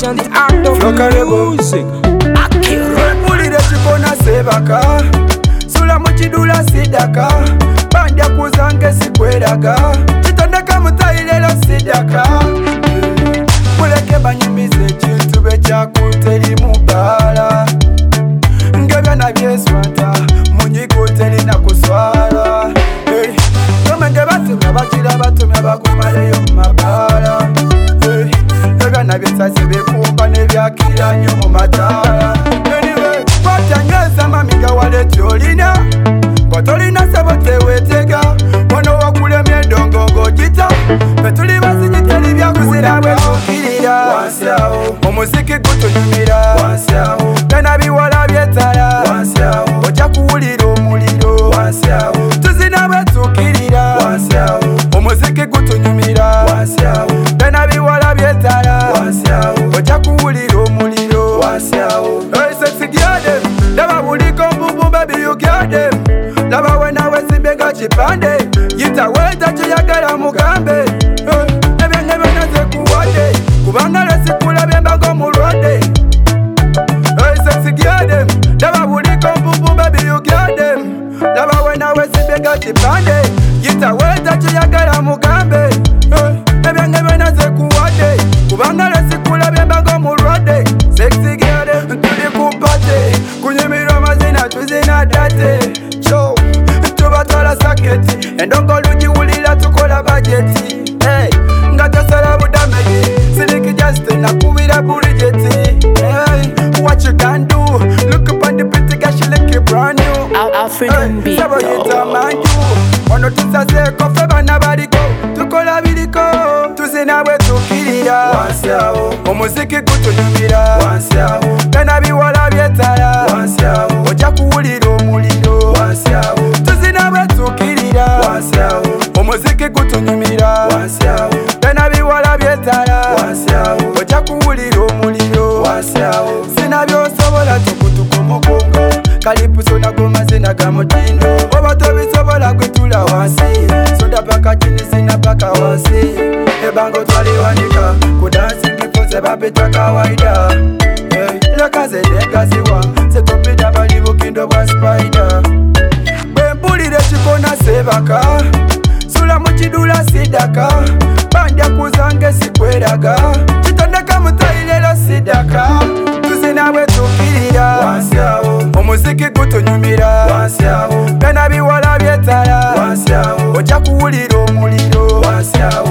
passion, the art of music. Mpulire chikona sebaka sula muchidula sidaka bandya kuzange sikweraga chitondeka mutayilelo sidaka muleke banyumize ekintu bekyakuteri mubala ngebyana byeswata munyigo terina kuswala tomenge batumya bakira batumya bakumaleyo mumabala ebyana byesase bekumba nebyakira nnyo mu matala Kwatanyeza mamiga wale tolina Kotolina sabote wetega Wano wakule miendongo gojita Petuli basi jiteli vya kusirawe tukirira Wansiao Omuziki gutunyumira Wansiao Pena biwala byetala Wansiao Oja kuwulira omuliro Wansiao Tuzinawe tukirira Wansiao Omuziki gutunyumira Wansiao Pena biwala byetala Wansiao Oja kuwulira omuliro Wansiao Lava buliko mbubu baby you got them Lava wena wesimbega chipande Yita weta chiyagala mugambe Nebe naze kuwade Kubanga lesi kula bembago mulwade Sexy get them Lava buliko mbubu baby you got them Lava wena wesimbega chipande Yita weta chiyagala mugambe Nebe naze kuwade Kubanga lesi kula bembago mulwade Sexy get them Kunyimira mazina tuzina date Show Tubatwala saketi Endongo luji ulila tukola bajeti Hey Ngata sala budamegi Siliki Justin na kubira burijeti Hey What you can do Look up on the pretty girl she look brand new African beat Sabo yita manju Wano tusase kofe bana bariko Tukola biliko Tuzina we tukirira Wansiao Omuziki gutunyumira Wansiao Pena biwala byetala Wansiao Oja kuwulira omuliro Wansiao Tuzina we tukirira Wansiao Omuziki gutunyumira Wansiao Pena biwala byetala Wansiao Oja kuwulira omuliro Wansiao Sina byosobola tukutuko mugongo Kalipuso na goma zina gamutindo Oba tobisobola gwetula wansi Sonda paka chini zina paka wansi Ebango twaliwanika Kudansi kifunze babetwa kawaida Lakaze dekaziwa Setopida bali bukindo bwa spider Bempulire chikona sebaka Sula muchidula sidaka Bandya kuzange sikweraga Chitondeka mutayilelo sidaka Tuzinawe tukirira Wansiao Omuziki gutunyumira Wansiao Pena biwala byetala Wansiao Oja kuwulira omuliro Wansiao